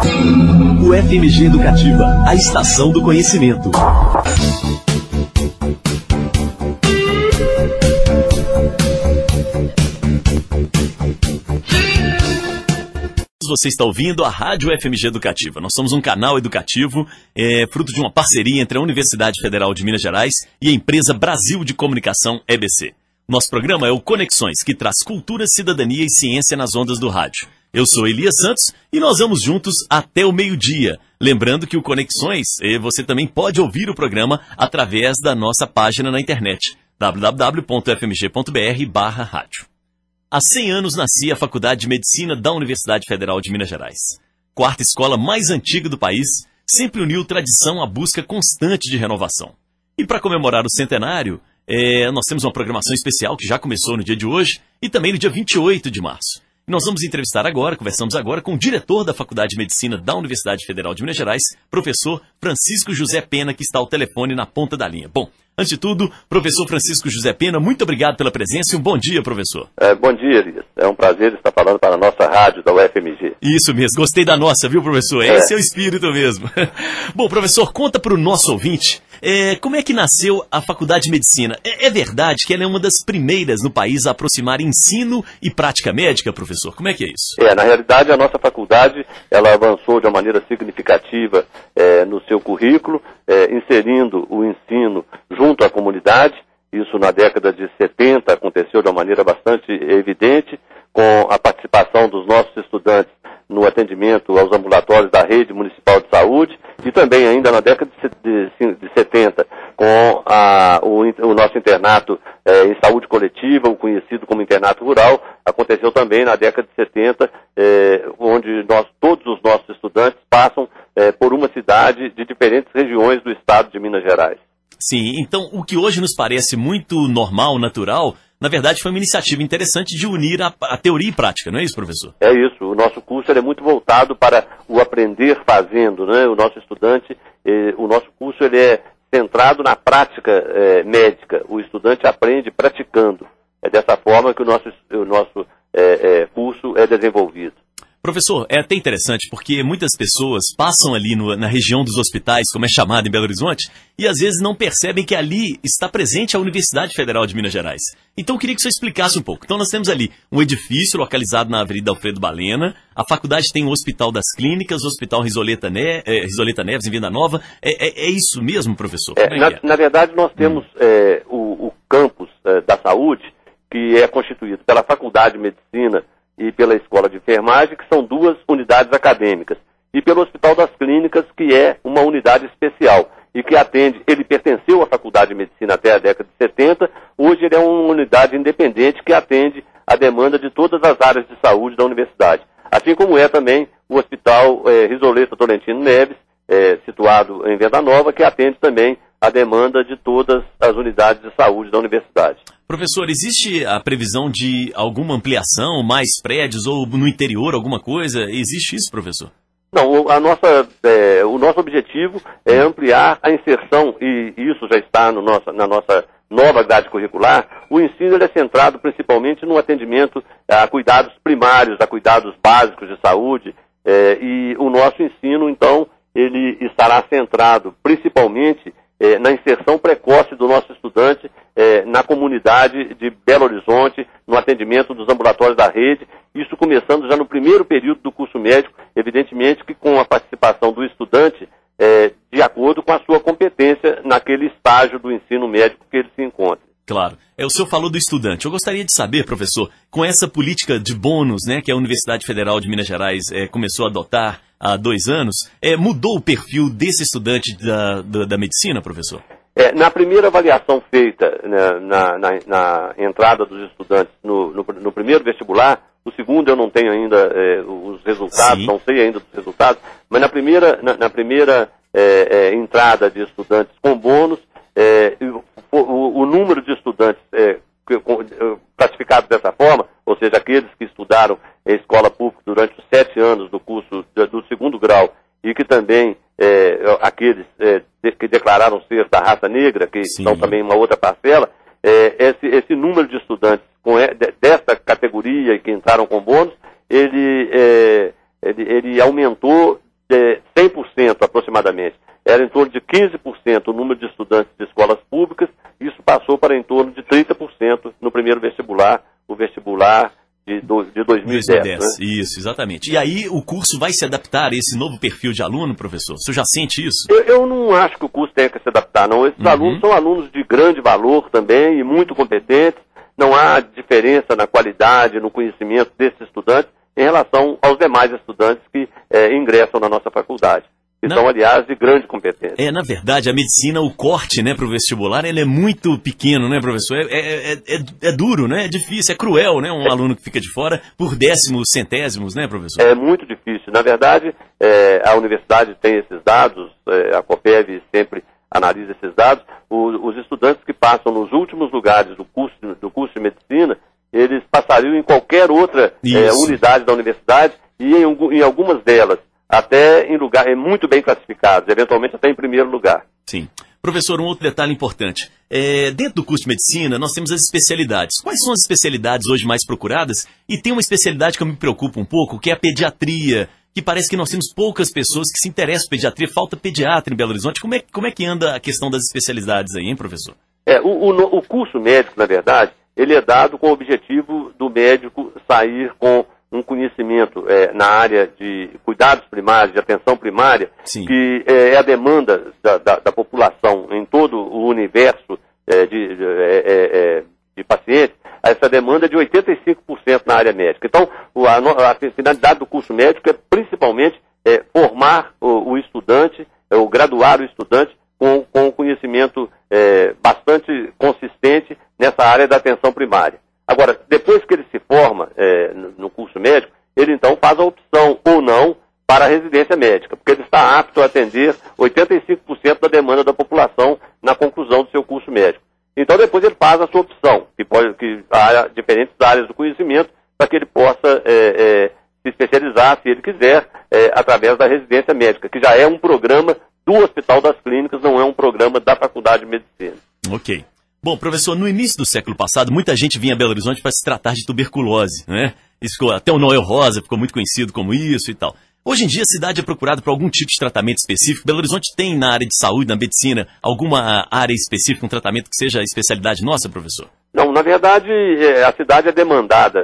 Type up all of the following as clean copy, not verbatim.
O FMG Educativa, a estação do conhecimento. Você está ouvindo a Rádio FMG Educativa. Nós somos um canal educativo, fruto de uma parceria entre a Universidade Federal de Minas Gerais e a empresa Brasil de Comunicação, EBC. Nosso programa é o Conexões, que traz cultura, cidadania e ciência nas ondas do rádio. Eu sou Elias Santos e nós vamos juntos até o meio-dia. Lembrando que o Conexões, você também pode ouvir o programa através da nossa página na internet, www.fmg.br/rádio. Há 100 anos nascia a Faculdade de Medicina da Universidade Federal de Minas Gerais. Quarta escola mais antiga do país, sempre uniu tradição à busca constante de renovação. E para comemorar o centenário, nós temos uma programação especial que já começou no dia de hoje e também no dia 28 de março. E nós vamos conversamos agora com o diretor da Faculdade de Medicina da Universidade Federal de Minas Gerais, professor Francisco José Pena, que está ao telefone na ponta da linha. Bom, antes de tudo, professor Francisco José Pena, muito obrigado pela presença e um bom dia, professor. Bom dia, Elias. É um prazer estar falando para a nossa rádio da UFMG. Isso mesmo, gostei da nossa, viu, professor? Esse é o espírito mesmo. Bom, professor, conta para o nosso ouvinte, como é que nasceu a Faculdade de Medicina? É verdade que ela é uma das primeiras no país a aproximar ensino e prática médica, professor? Como é que é isso? Na realidade, a nossa faculdade, ela avançou de uma maneira significativa no seu currículo, inserindo o ensino junto à comunidade. Isso na década de 70 aconteceu de uma maneira bastante evidente, com a participação dos nossos estudantes no atendimento aos ambulatórios da rede municipal de saúde, e também ainda na década de 70, com o nosso internato em saúde coletiva, o conhecido como internato rural, aconteceu também na década de 70, onde todos os nossos estudantes passam por uma cidade de diferentes regiões do estado de Minas Gerais. Sim, então o que hoje nos parece muito normal, natural, na verdade foi uma iniciativa interessante de unir a teoria e prática, não é isso, professor? É isso, o nosso curso é muito voltado para o aprender fazendo, né? O nosso estudante, o nosso curso ele é centrado na prática médica, o estudante aprende praticando. É dessa forma que o nosso curso é desenvolvido. Professor, é até interessante porque muitas pessoas passam ali na região dos hospitais, como é chamado em Belo Horizonte, e às vezes não percebem que ali está presente a Universidade Federal de Minas Gerais. Então eu queria que o senhor explicasse um pouco. Então nós temos ali um edifício localizado na Avenida Alfredo Balena, a faculdade tem o Hospital das Clínicas, o Hospital Risoleta Neves em Venda Nova. É isso mesmo, professor? Na verdade nós temos o campus da saúde, que é constituído pela Faculdade de Medicina e pela Escola de Enfermagem, que são duas unidades acadêmicas, e pelo Hospital das Clínicas, que é uma unidade especial, e que ele pertenceu à Faculdade de Medicina até a década de 70, hoje ele é uma unidade independente que atende a demanda de todas as áreas de saúde da universidade. Assim como é também o Hospital Risoleta Tolentino Neves, situado em Venda Nova, que atende também a demanda de todas as unidades de saúde da universidade. Professor, existe a previsão de alguma ampliação, mais prédios ou no interior, alguma coisa? Existe isso, professor? Não, o nosso objetivo é ampliar a inserção, e isso já está na nossa nova grade curricular. O ensino ele é centrado principalmente no atendimento a cuidados primários, a cuidados básicos de saúde, e o nosso ensino, então, ele estará centrado principalmente na inserção precoce do nosso estudante na comunidade de Belo Horizonte, no atendimento dos ambulatórios da rede, isso começando já no primeiro período do curso médico, evidentemente que com a participação do estudante, de acordo com a sua competência naquele estágio do ensino médico que ele se encontra. Claro. O senhor falou do estudante. Eu gostaria de saber, professor, com essa política de bônus, né, que a Universidade Federal de Minas Gerais começou a adotar há 2 anos, mudou o perfil desse estudante da medicina, professor? Na primeira avaliação feita na entrada dos estudantes no primeiro vestibular, o segundo eu não tenho ainda os resultados, não sei ainda dos resultados, mas na primeira entrada de estudantes com bônus, o número de estudantes classificados dessa forma, ou seja, aqueles que estudaram em escola pública durante os 7 anos do curso do segundo grau e que também aqueles que declararam ser da raça negra, que são também uma outra parcela, esse número de estudantes dessa categoria e que entraram com bônus, ele aumentou 100% aproximadamente, era em torno de 15% o número de estudantes de escolas públicas, isso passou para em torno de 30% no primeiro vestibular, o vestibular de 2010. Né? Isso, exatamente. E aí o curso vai se adaptar a esse novo perfil de aluno, professor? O senhor já sente isso? Eu não acho que o curso tenha que se adaptar, não. Esses alunos são alunos de grande valor também e muito competentes. Não há diferença na qualidade, no conhecimento desses estudantes em relação aos demais estudantes que ingressam na nossa faculdade. Que são, aliás, de grande competência. Na verdade, a medicina, o corte, né, para o vestibular, ele é muito pequeno, né, professor? É duro, né? É difícil, é cruel, né? Um aluno que fica de fora por décimos, centésimos, né, professor? É muito difícil. Na verdade, a universidade tem esses dados, a COPEV sempre analisa esses dados. Os estudantes que passam nos últimos lugares do curso de medicina, eles passariam em qualquer outra unidade da universidade e em algumas delas até em lugares muito bem classificados, eventualmente até em primeiro lugar. Sim. Professor, um outro detalhe importante. Dentro do curso de medicina, nós temos as especialidades. Quais são as especialidades hoje mais procuradas? E tem uma especialidade que eu me preocupo um pouco, que é a pediatria, que parece que nós temos poucas pessoas que se interessam por pediatria. Falta pediatra em Belo Horizonte. Como é que anda a questão das especialidades aí, hein, professor? O curso médico, na verdade, ele é dado com o objetivo do médico sair com um conhecimento na área de cuidados primários, de atenção primária, Sim. que é a demanda da população em todo o universo de pacientes. Essa demanda é de 85% na área médica. Então, a finalidade do curso médico é principalmente formar o estudante, ou graduar o estudante com um conhecimento bastante consistente nessa área da atenção primária. Agora, depois que ele se forma no curso médico, ele então faz a opção ou não para a residência médica, porque ele está apto a atender 85% da demanda da população na conclusão do seu curso médico. Então, depois ele faz a sua opção, que há diferentes áreas do conhecimento, para que ele possa se especializar, se ele quiser, através da residência médica, que já é um programa do Hospital das Clínicas, não é um programa da Faculdade de Medicina. Ok. Bom, professor, no início do século passado, muita gente vinha a Belo Horizonte para se tratar de tuberculose, né? Até o Noel Rosa ficou muito conhecido como isso e tal. Hoje em dia, a cidade é procurada por algum tipo de tratamento específico. Belo Horizonte tem na área de saúde, na medicina, alguma área específica, um tratamento que seja a especialidade nossa, professor? Não, na verdade, a cidade é demandada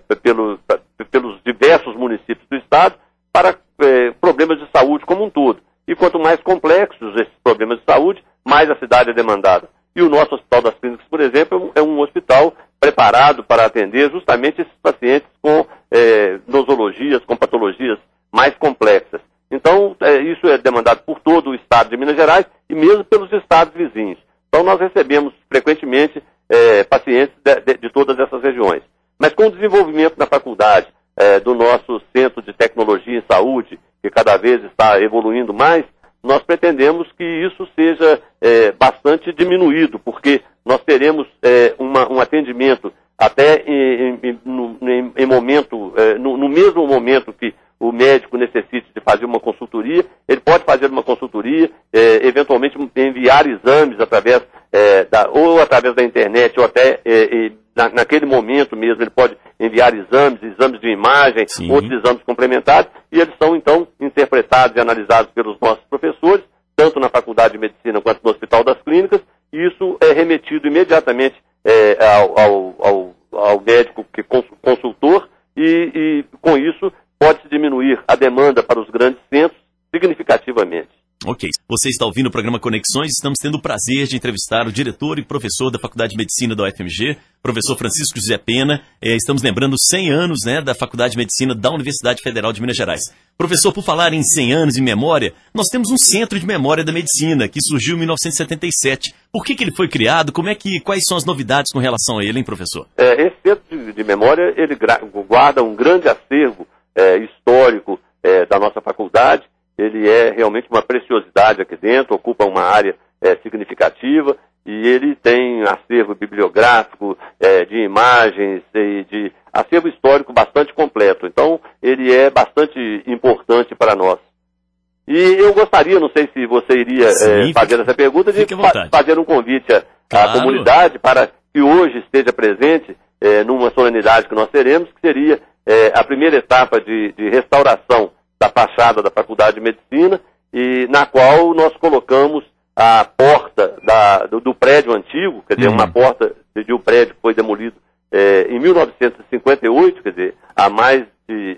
pelos diversos municípios do estado para problemas de saúde como um todo. E quanto mais complexos esses problemas de saúde, mais a cidade é demandada. E o nosso Hospital das Clínicas, por exemplo, é um hospital preparado para atender justamente esses pacientes com nosologias, com patologias mais complexas. Então, isso é demandado por todo o estado de Minas Gerais e mesmo pelos estados vizinhos. Então, nós recebemos frequentemente pacientes de todas essas regiões. Mas com o desenvolvimento na faculdade do nosso Centro de Tecnologia em Saúde, que cada vez está evoluindo mais, nós pretendemos que isso seja bastante diminuído, porque nós teremos um atendimento até em momento, no mesmo momento que o médico necessite de fazer uma consultoria, ele pode fazer uma consultoria, eventualmente enviar exames através da internet, ou até naquele momento mesmo ele pode enviar exames de imagem, Sim. outros exames complementares, e eles são então interpretados e analisados pelos nossos professores, tanto na Faculdade de Medicina quanto no Hospital das Clínicas, e isso é remetido imediatamente ao médico consultor, e com isso pode-se diminuir a demanda para os grandes centros significativamente. Ok. Você está ouvindo o programa Conexões. Estamos tendo o prazer de entrevistar o diretor e professor da Faculdade de Medicina da UFMG, professor Francisco José Pena. Estamos lembrando 100 anos, né, da Faculdade de Medicina da Universidade Federal de Minas Gerais. Professor, por falar em 100 anos de memória, nós temos um Centro de Memória da Medicina, que surgiu em 1977. Por que ele foi criado? Quais são as novidades com relação a ele, hein, professor? Esse Centro de Memória, ele guarda um grande acervo histórico da nossa faculdade. Ele é realmente uma preciosidade aqui dentro, ocupa uma área significativa, e ele tem acervo bibliográfico, de imagens e de acervo histórico bastante completo. Então, ele é bastante importante para nós. E eu gostaria, não sei se você iria fazer essa pergunta, de fazer um convite à comunidade para que hoje esteja presente numa solenidade que nós teremos, que seria a primeira etapa de restauração da fachada da Faculdade de Medicina, e na qual nós colocamos a porta do prédio antigo, quer dizer, uma porta de um prédio que foi demolido em 1958, quer dizer, há mais de...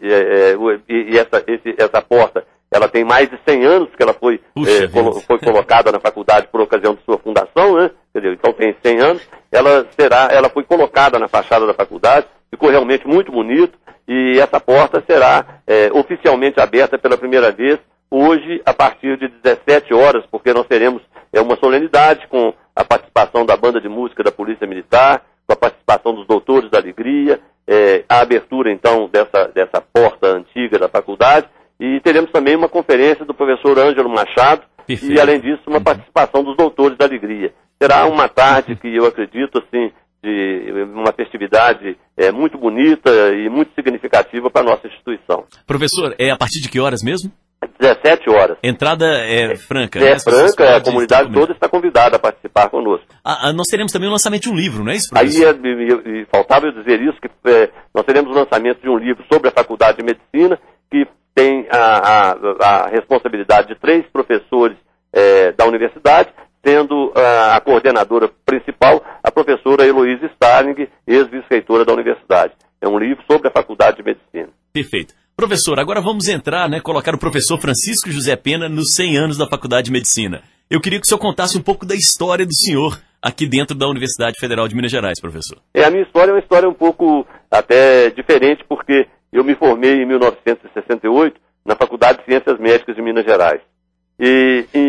essa porta, ela tem mais de 100 anos que ela foi colocada na faculdade por ocasião de sua fundação, né? Quer dizer, então tem 100 anos, ela foi colocada na fachada da faculdade, ficou realmente muito bonito, e essa porta será oficialmente aberta pela primeira vez hoje, a partir de 17 horas, porque nós teremos uma solenidade com a participação da banda de música da Polícia Militar, com a participação dos Doutores da Alegria, a abertura, então, dessa porta antiga da faculdade, e teremos também uma conferência do professor Ângelo Machado, e, além disso, uma participação dos Doutores da Alegria. Será uma tarde que eu acredito, assim, de uma festividade muito bonita e muito significativa para a nossa instituição. Professor, é a partir de que horas mesmo? 17 horas. Entrada é franca? É franca, a comunidade toda está convidada a participar conosco. Nós teremos também o lançamento de um livro, não é isso, professor? Aí faltava eu dizer isso, que nós teremos o lançamento de um livro sobre a Faculdade de Medicina, que tem a responsabilidade de 3 professores da universidade, sendo a coordenadora principal a professora Heloísa Starling, ex-vice-reitora da universidade. É um livro sobre a Faculdade de Medicina. Perfeito. Professor, agora vamos entrar, colocar o professor Francisco José Pena nos 100 anos da Faculdade de Medicina. Eu queria que o senhor contasse um pouco da história do senhor aqui dentro da Universidade Federal de Minas Gerais, professor. A minha história é uma história um pouco até diferente, porque eu me formei em 1968 na Faculdade de Ciências Médicas de Minas Gerais. E em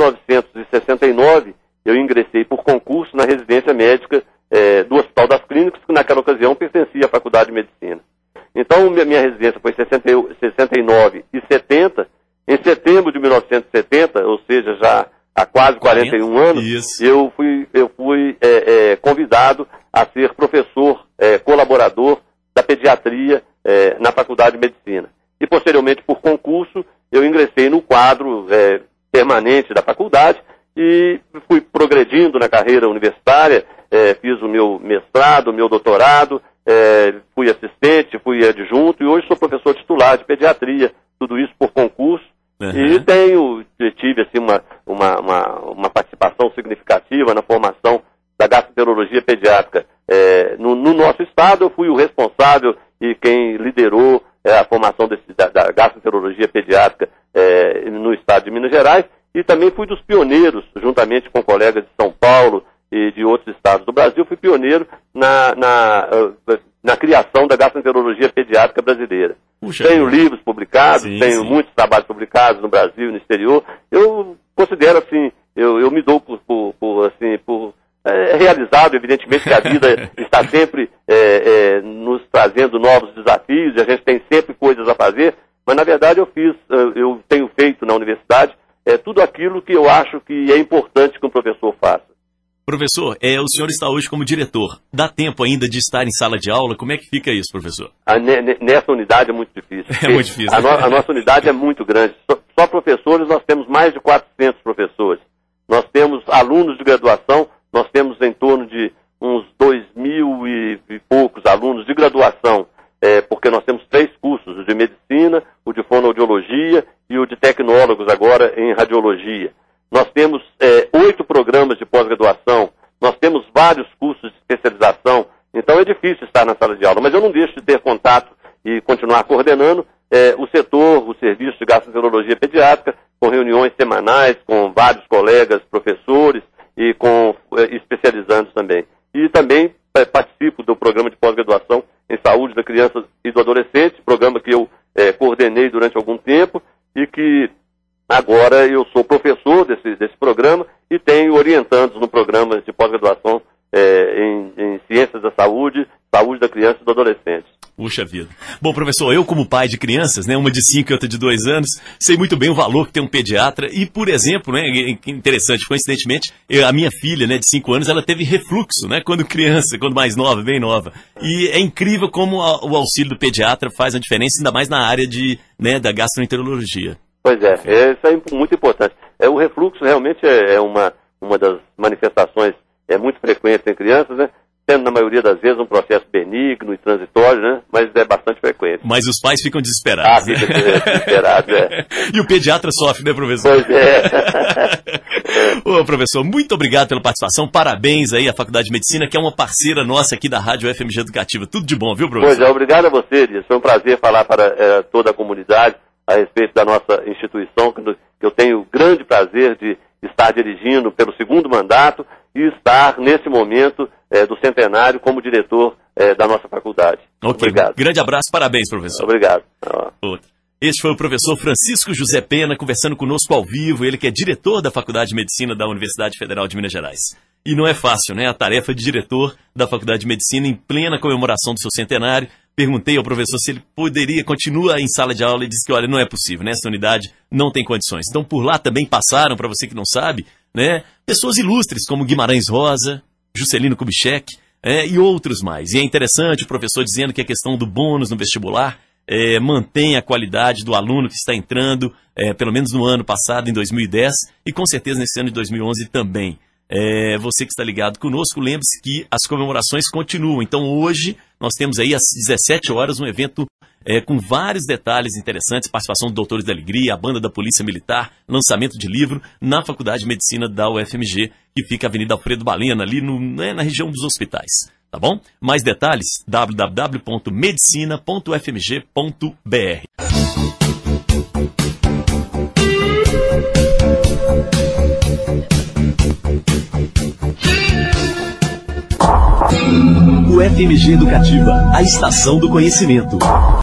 1969 eu ingressei por concurso na residência médica do Hospital das Clínicas, que naquela ocasião pertencia à Faculdade de Medicina. Então, minha residência foi 69 e 70. Em setembro de 1970, ou seja, já há quase 41 anos, eu fui convidado a ser professor colaborador da pediatria na Faculdade de Medicina. E, posteriormente, por concurso, eu ingressei no quadro permanente da faculdade e fui progredindo na carreira universitária, fiz o meu mestrado, o meu doutorado, fui assistente, fui adjunto e hoje sou professor titular de pediatria, tudo isso por concurso. E tive assim, uma participação significativa na formação da gastroenterologia pediátrica. No nosso estado eu fui o responsável e quem liderou a formação da gastroenterologia pediátrica no estado de Minas Gerais, e também fui dos pioneiros, juntamente com colegas de São Paulo e de outros estados do Brasil, fui pioneiro na criação da gastroenterologia pediátrica brasileira. Tenho livros publicados, tenho muitos trabalhos publicados no Brasil e no exterior. Eu considero assim, eu me dou por realizado, evidentemente que a vida está sempre nos trazendo novos desafios, e a gente tem sempre coisas a fazer, mas na verdade eu tenho feito na universidade tudo aquilo que eu acho que é importante que um professor faça. Professor, o senhor está hoje como diretor. Dá tempo ainda de estar em sala de aula? Como é que fica isso, professor? Nessa unidade é muito difícil. É muito difícil. A nossa unidade é muito grande. Só professores, nós temos mais de 400 professores. Nós temos alunos de graduação, nós temos em torno de uns 2.000 e poucos alunos de graduação, porque nós temos 3 cursos, o de medicina, o de fonoaudiologia e o de tecnólogos agora em radiologia. Nós temos 8 programas de pós-graduação, nós temos vários cursos de especialização, então é difícil estar na sala de aula, mas eu não deixo de ter contato e continuar coordenando o serviço de gastroenterologia pediátrica, com reuniões semanais, com vários colegas, professores e com especializandos também. E também participo do programa de pós-graduação em saúde da criança e do adolescente, programa que eu coordenei durante algum tempo e que agora eu sou professor desse programa e tenho orientandos no programa de pós-graduação em ciências da saúde, saúde da criança e do adolescente. Puxa vida. Bom, professor, eu como pai de crianças, uma de 5 e outra de 2 anos, sei muito bem o valor que tem um pediatra e, por exemplo, interessante, coincidentemente, a minha filha, de 5 anos, ela teve refluxo, quando criança, quando mais nova, bem nova. E é incrível como o auxílio do pediatra faz a diferença, ainda mais na área da gastroenterologia. Pois isso é muito importante. O refluxo realmente é uma das manifestações muito frequentes em crianças, sendo na maioria das vezes um processo benigno e transitório, né? Mas é bastante frequente. Mas os pais ficam desesperados. Fica desesperado, é. E o pediatra sofre, né, professor? Pois é. Ô, professor, muito obrigado pela participação. Parabéns aí à Faculdade de Medicina, que é uma parceira nossa aqui da Rádio FMG Educativa. Tudo de bom, viu, professor? Pois é, obrigado a você, Dias. Foi um prazer falar para toda a comunidade a respeito da nossa instituição, que eu tenho o grande prazer de estar dirigindo pelo segundo mandato e estar, nesse momento do centenário, como diretor da nossa faculdade. Okay. Obrigado. Grande abraço, parabéns, professor. Obrigado. Este foi o professor Francisco José Pena conversando conosco ao vivo, ele que é diretor da Faculdade de Medicina da Universidade Federal de Minas Gerais. E não é fácil, né? A tarefa de diretor da Faculdade de Medicina em plena comemoração do seu centenário. Perguntei ao professor se ele poderia continuar em sala de aula e disse que, olha, não é possível, né? Essa unidade não tem condições. Então, por lá também passaram, para você que não sabe, né? Pessoas ilustres como Guimarães Rosa, Juscelino Kubitschek, e outros mais. E é interessante o professor dizendo que a questão do bônus no vestibular mantém a qualidade do aluno que está entrando, pelo menos no ano passado, em 2010, e com certeza nesse ano de 2011 também. Você que está ligado conosco, lembre-se que as comemorações continuam. Então hoje nós temos aí às 17 horas um evento com vários detalhes interessantes, participação do Doutores da Alegria, a banda da Polícia Militar, lançamento de livro na Faculdade de Medicina da UFMG, que fica a Avenida Alfredo Balena, ali na região dos hospitais. Tá bom? Mais detalhes, www.medicina.ufmg.br. UFMG Educativa, a estação do conhecimento.